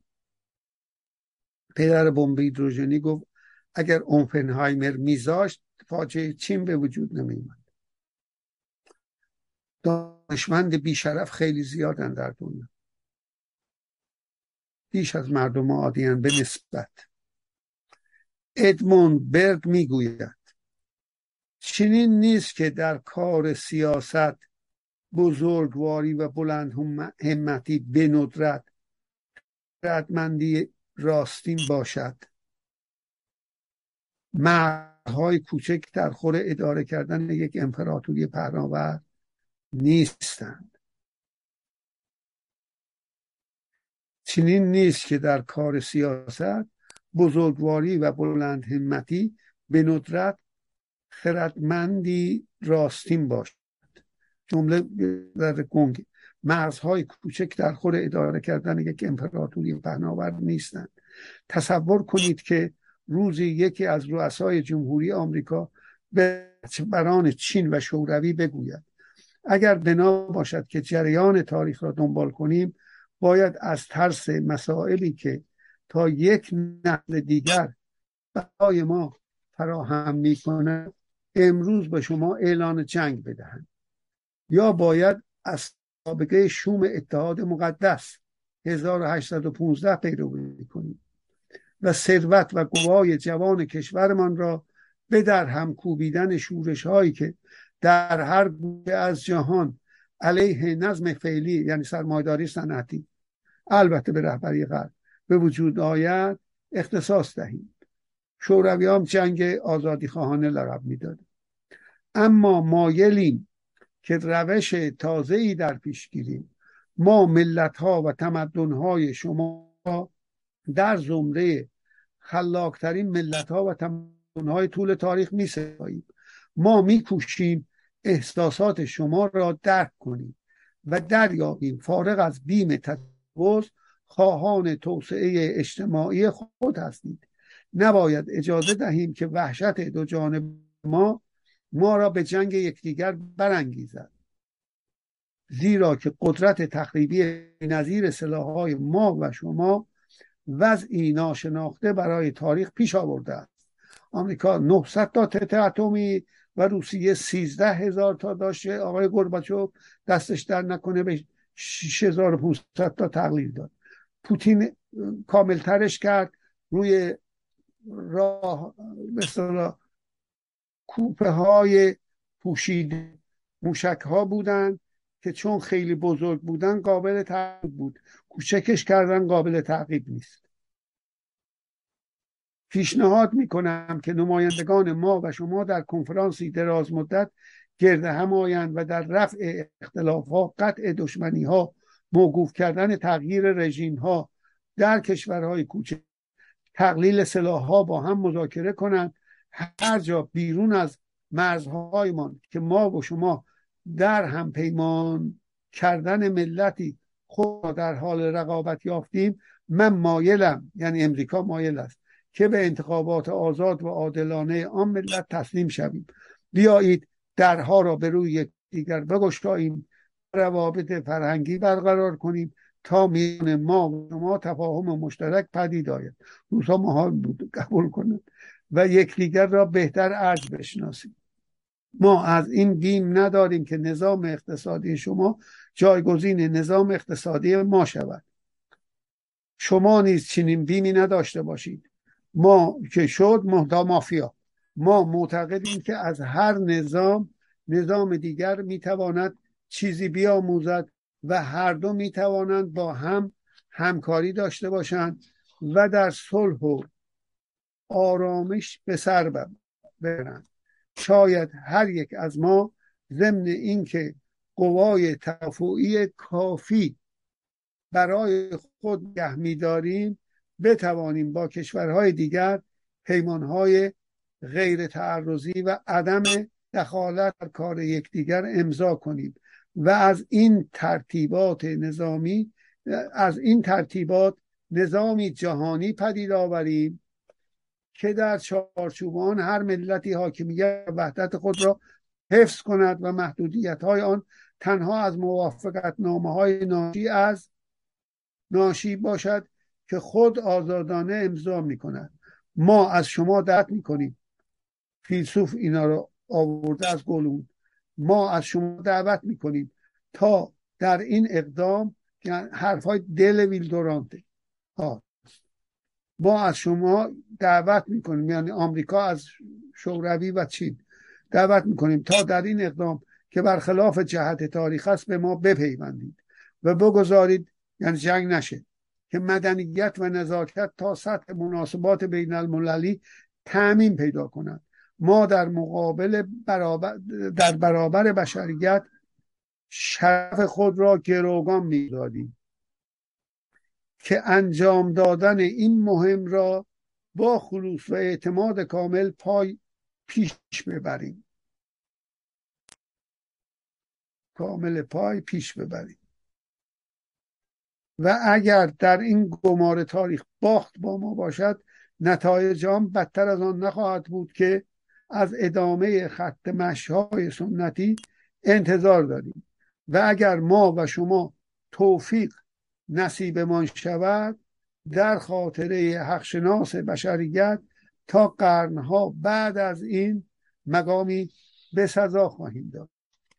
پدر بمب هیدروژنی، گفت اگر اوپنهایمر میذاشت فاجعه چین به وجود نمیومد. دانشمند بیشرف خیلی زیادن در دنیا، بیش از مردم عادیان به نسبت. ادموند برگ میگوید چنین نیست که در کار سیاست بزرگواری و بلند همتی به ندرت ردمندی راستین باشد. مرزهای کوچک در خور اداره کردن یک امپراتوری پهناور نیستند. چنین نیست که در کار سیاست بزرگواری و بلند همتی به ندرت خردمندی راستین باشد. جمله در گنگ. مرزهای کوچک در خور اداره کردن یک امپراتوری پهناور نیستند. تصور کنید که روزی یکی از رؤسای جمهوری آمریکا به بران چین و شوروی بگوید اگر بنا باشد که جریان تاریخ را دنبال کنیم باید از ترس مسائلی که تا یک نسل دیگر برای ما فراهم میکنه امروز به شما اعلان جنگ بدهند، یا باید از سابقه شوم اتحاد مقدس هزار و هشتصد و پانزده پیروی کنیم و ثروت و قوای جوان کشورمان را به در هم کوبیدن شورش هایی که در هر گوشه از جهان علیه نظم فعلی یعنی سرمایه‌داری صنعتی البته به رهبری غرب به وجود آید اختصاص دهیم. شوروی هم جنگ آزادی خواهانه لقب میداد. اما مایلیم که روش تازه‌ای در پیش گیریم. ما ملت‌ها و تمدن‌های شما در زمره خلاق‌ترین ملت‌ها و تمدن‌های طول تاریخ می‌سپاریم. ما می‌کوشیم احساسات شما را درک کنیم و دریابیم فارغ از بیم تجاوز خواهان توسعه اجتماعی خود هستید. نباید اجازه دهیم که وحشت دو جانب ما ما را به جنگ یکدیگر برانگیزد، زیرا که قدرت تخریبی نظیر سلاح‌های ما و شما وضعی ناشناخته برای تاریخ پیش آورده است. آمریکا نهصد تا تت اتمی و روسیه سیزده هزار تا داشته. آقای گورباچوف دستش در نکنه به شش هزار و پانصد تا تقلیل داد. پوتین کاملترش کرد، روی راه مثلا کوپه های پوشیده موشک ها بودن که چون خیلی بزرگ بودن قابل تعقیب بود، کوچکش کردن قابل تعقیب نیست. پیشنهاد میکنم که نمایندگان ما و شما در کنفرانسی دراز مدت گرد هم آیند و در رفع اختلافات، قطع دشمنی ها، موقوف کردن تغییر رژیم ها در کشورهای کوچک، تقلیل سلاح ها با هم مذاکره کنند. هر جا بیرون از مرزهایمان که ما و شما در هم پیمان کردن ملتی خود در حال رقابت یافتیم، من مایلم، یعنی امریکا مایل است که به انتخابات آزاد و عادلانه آن ملت تسلیم شویم. بیایید درها را به روی دیگر بگشاییم، روابط فرهنگی برقرار کنیم تا میان ما و شما تفاهم مشترک پدید آید. روزها محال بود قبول کنند و یکدیگر را بهتر ارج بشناسیم. ما از این بیم نداریم که نظام اقتصادی شما جایگزین نظام اقتصادی ما شود. شما نیز چنین بیمی نداشته باشید. ما که شد مهدا مافیا. ما معتقدیم که از هر نظام نظام دیگر میتواند چیزی بیاموزد و هر دو میتوانند با هم همکاری داشته باشند و در صلح و آرامش به سر برند. شاید هر یک از ما ضمن اینکه قوای تدافعی کافی برای خود نگه می‌داریم بتوانیم با کشورهای دیگر پیمانهای غیر تعرضی و عدم دخالت در کار یکدیگر امضا کنیم و از این ترتیبات نظامی از این ترتیبات نظامی جهانی پدید آوریم که در چارچوبان هر ملتی حاکمیت و وحدت خود را حفظ کند و محدودیت‌های آن تنها از موافقتنامه‌های ناشی از ناشی باشد که خود آزادانه امضا می‌کند. ما از شما دعوت می‌کنیم، فیلسوف اینا رو آورده از گلون، ما از شما دعوت می‌کنیم تا در این اقدام که حرفای دل ویلدورانته ها ما از شما دعوت میکنیم، یعنی آمریکا از شوروی و چین دعوت میکنیم تا در این اقدام که برخلاف جهت تاریخ است به ما بپیوندید و بگذارید، یعنی جنگ نشه، که مدنیت و نزاکت تا سطح مناسبات بین المللی تأمین پیدا کنند. ما در مقابل برابر در برابر بشریت شرف خود را گروگان می‌دادیم که انجام دادن این مهم را با خلوص و اعتماد کامل پای پیش ببریم کامل پای پیش ببریم و اگر در این گمار تاریخ باخت با ما باشد، نتایج آن بدتر از آن نخواهد بود که از ادامه خط مشی‌های سنتی انتظار داریم و اگر ما و شما توفیق نصیبمان شود، در خاطره حقشناس بشریت تا قرنها بعد از این مقامی به سزا خواهیم داد.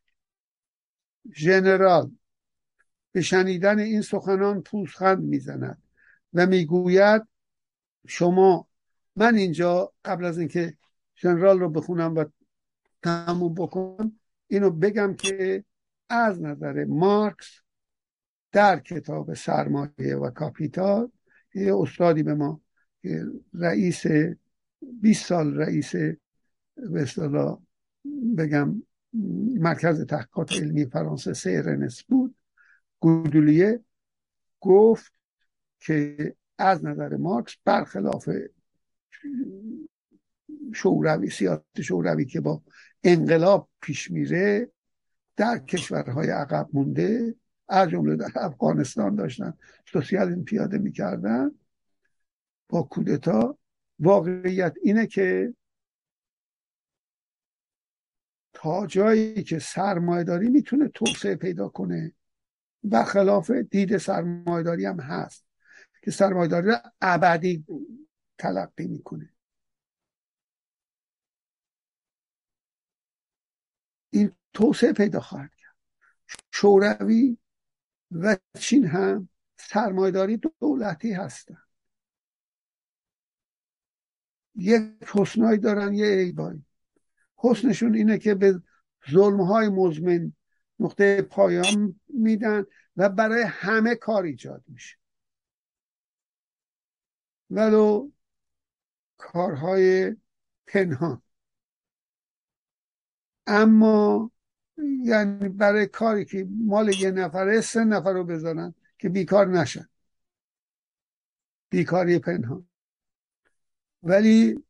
ژنرال به شنیدن این سخنان پوزخند میزند و میگوید شما، من اینجا قبل از اینکه ژنرال رو بخونم و تموم بکنم اینو بگم که از نظر مارکس در کتاب سرمایه و کاپیتال، یه استادی به ما رئیس بیست سال رئیس به اصطلاح بگم مرکز تحقیقات علمی فرانسه سیرنس بود، گودولیه، گفت که از نظر مارکس برخلاف شوروی، سیاست شوروی که با انقلاب پیش میره، در کشورهای عقب مونده از جمله در افغانستان داشتن سوسیالیسم پیاده میکردن با کودتا. واقعیت اینه که تا جایی که سرمایه‌داری میتونه توسعه پیدا کنه، و خلاف دید سرمایه‌داری هم هست که سرمایه‌داری را ابدی تلقی میکنه، این توسعه پیدا خواهد کرد. شوروی و چین هم سرمایه‌داری دولتی هستن، یک حسنایی دارن یه عیبایی. حسنشون اینه که به ظلم‌های مزمن نقطه پایان میدن و برای همه کار ایجاد میشه، ولو کارهای پنهان. اما یعنی برای کاری که مال یه نفره سه نفر رو بذارن که بیکار نشن، بیکاری پنهان. ولی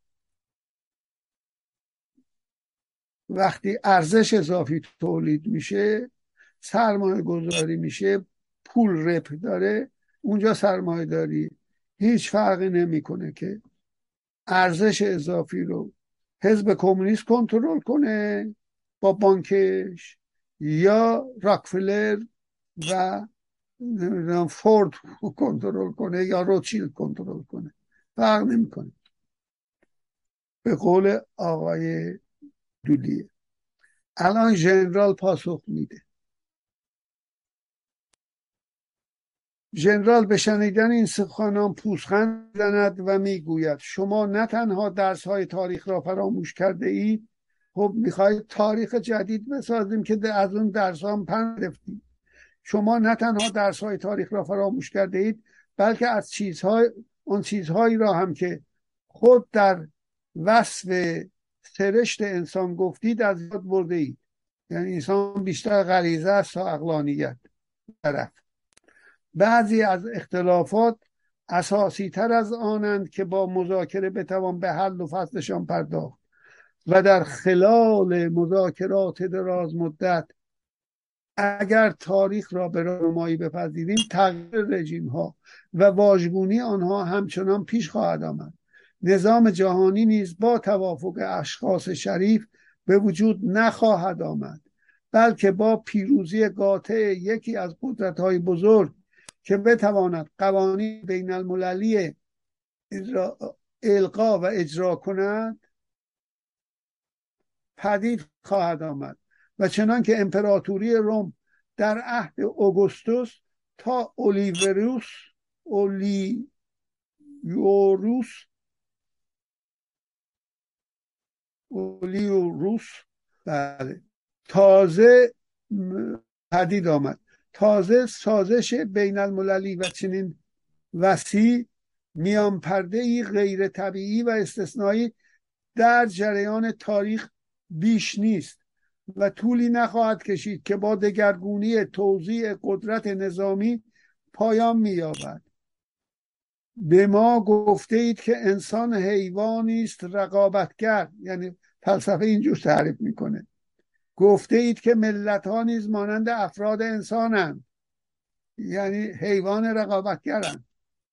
وقتی ارزش اضافی تولید میشه، سرمایه گذاری میشه، پول رپ داره، اونجا سرمایه داری هیچ فرقی نمیکنه که ارزش اضافی رو حزب کمونیست کنترل کنه با بانکش یا راکفلر و نمیدونم فورد کنترل کنه یا روتشیلد کنترل کنه، فرق نمیکنه. به قول آقای دولیه. الان ژنرال پاسخ میده. ژنرال به شنیدن این سخنان پوزخند می‌زند و میگوید شما نه تنها درس‌های تاریخ را فراموش کرده اید، خب میخواید تاریخ جدید بسازیم که از اون درس‌ها هم پند گرفتید. شما نه تنها درس‌های تاریخ را فراموش کرده اید، بلکه از چیزهای اون چیزهایی را هم که خود در وصف سرشت انسان گفتید از یاد برده اید. یعنی انسان بیشتر غریزه است تا عقلانیت طرف. بعضی از اختلافات اساسی تر از آنند که با مذاکره بتوان به حل و فصلشان پرداخت و در خلال مذاکرات دراز مدت اگر تاریخ را به راهنمایی بپذیریم تغییر رژیم ها و واژگونی آنها همچنان پیش خواهد آمد. نظام جهانی نیز با توافق اشخاص شریف به وجود نخواهد آمد، بلکه با پیروزی قاطع یکی از قدرت‌های بزرگ که بتواند قوانین بین المللی القا و اجرا کند پدید خواهد آمد. و چنان که امپراتوری روم در عهد اوگوستوس تا اولیوروس اولیوروس اولیوروس بله تازه پدید آمد، تازه سازش بین المللی و چنین وسیع میان پرده ای غیر طبیعی و استثنایی در جریان تاریخ بیش نیست و طولی نخواهد کشید که با دگرگونی توزیع قدرت نظامی پایان می‌یابد. به ما گفته اید که انسان حیوانی است رقابتگر، یعنی فلسفه اینجور تعریف میکنه. گفته اید که ملت ها نیز مانند افراد انسانند، یعنی حیوان رقابتگرند.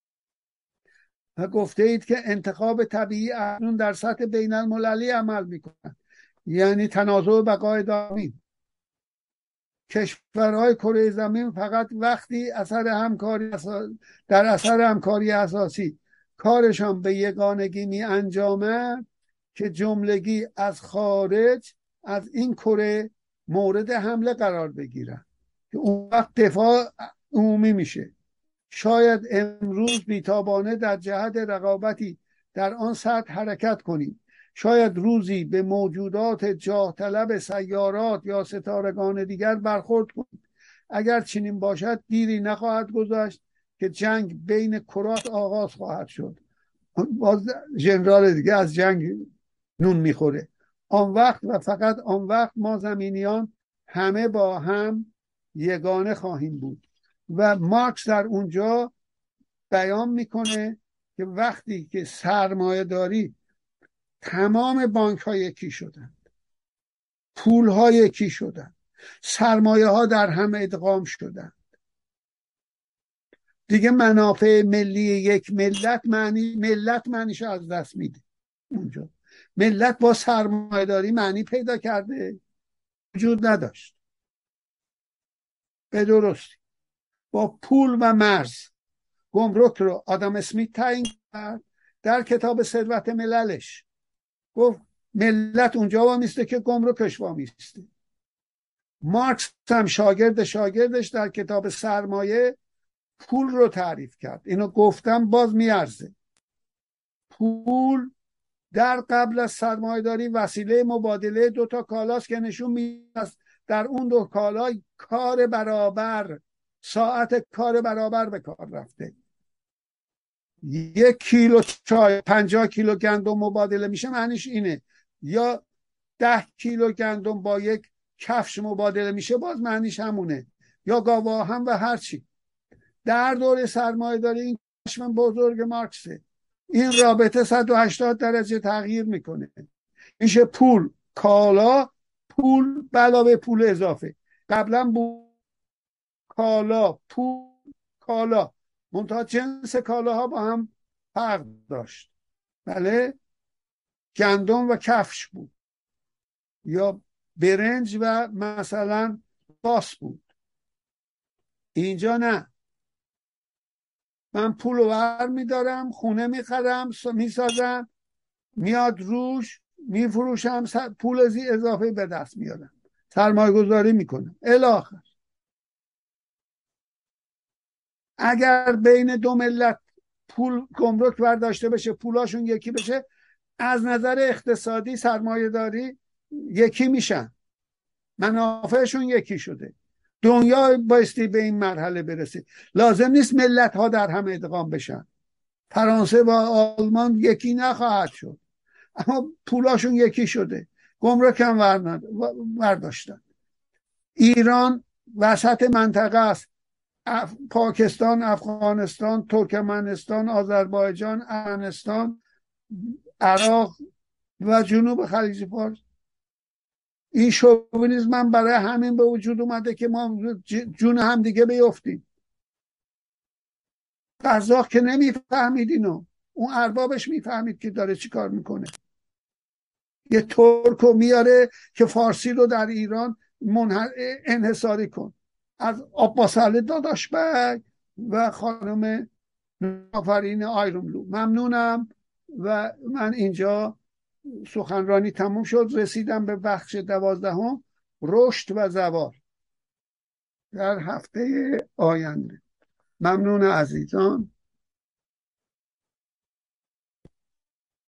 و گفته اید که انتخاب طبیعی اکنون در سطح بین المللی عمل میکنند، یعنی تنازع بقای دارین. کشورهای کره زمین فقط وقتی اثر همکاری در اثر همکاری اساسی کارشان به یگانگی می انجامد که جملگی از خارج از این کره مورد حمله قرار بگیرن، که اون وقت دفاع عمومی میشه. شاید امروز بیتابانه در جهت رقابتی در آن سطح حرکت کنیم. شاید روزی به موجودات جاه طلب سیارات یا ستارگان دیگر برخورد کنیم. اگر چنین باشد دیری نخواهد گذشت که جنگ بین کرات آغاز خواهد شد. باز ژنرال دیگه از جنگ نون میخوره. آن وقت و فقط آن وقت ما زمینیان همه با هم یگانه خواهیم بود. و مارکس در اونجا بیان میکنه که وقتی که سرمایه داری تمام بانک ها یکی شدن، پول ها یکی شدن، سرمایه ها در هم ادغام شدن، دیگه منافع ملی یک ملت معنی ملت معنیش از دست میده. اونجا ملت با سرمایه داری معنی پیدا کرده، وجود نداشت. به درستی با پول و مرز گمرک رو آدم اسمیت تعیین کرد در کتاب ثروت مللش. گفت ملت اونجا وامیسته که گمرکش وامیسته. مارکس هم شاگرد شاگردش در کتاب سرمایه پول رو تعریف کرد. اینو گفتم باز میارزه. پول در قبل از سرمایه داری وسیله مبادله دو تا کالاست که نشون میده در اون دو کالا کار برابر، ساعت کار برابر به کار رفته. یک کیلو چای پنجاه کیلو گندم مبادله میشه، معنیش اینه. یا ده کیلو گندم با یک کفش مبادله میشه، باز معنیش همونه. یا گاوا هم و هرچی. در دوره سرمایه داری این کشف بزرگ مارکسه. این رابطه صد و هشتاد درجه تغییر میکنه. میشه پول کالا، پول به علاوه پول اضافه. قبلا بود کالا پول کالا، منتها جنس کالاها با هم فرق داشت. بله، گندم و کفش بود، یا برنج و مثلا باس بود. اینجا نه، من پول رو ور میدارم، خونه میخرم، میسازم، میاد روش، میفروشم، پول ازی اضافه به دست میارم، سرمایه گذاری میکنم الاخر. اگر بین دو ملت پول گمرک برداشته بشه، پولاشون یکی بشه، از نظر اقتصادی سرمایه داری یکی میشن، منافعشون یکی شده. دنیا بایستی به این مرحله برسه. لازم نیست ملت ها در هم ادغام بشن. فرانسه و آلمان یکی نخواهد شد، اما پولاشون یکی شده، گمرک هم برداشتن. ایران وسط منطقه است، اف... پاکستان، افغانستان، ترکمنستان، آذربایجان، ارمنستان، عراق و جنوب خلیج فارس. این شوونیسم برای همین به وجود اومده که ما جون هم دیگه بیفتیم. قزاق که نمیفهمید اینو، اون اربابش میفهمید که داره چی کار میکنه. یه ترکو میاره که فارسی رو در ایران منح... انحصاری کن. از عباسعلی داداشبک و خانم آفرین آیرملو ممنونم. و من اینجا سخنرانی تموم شد، رسیدم به بخش دوازدهم، رشد و زوال در هفته آینده. ممنون عزیزان.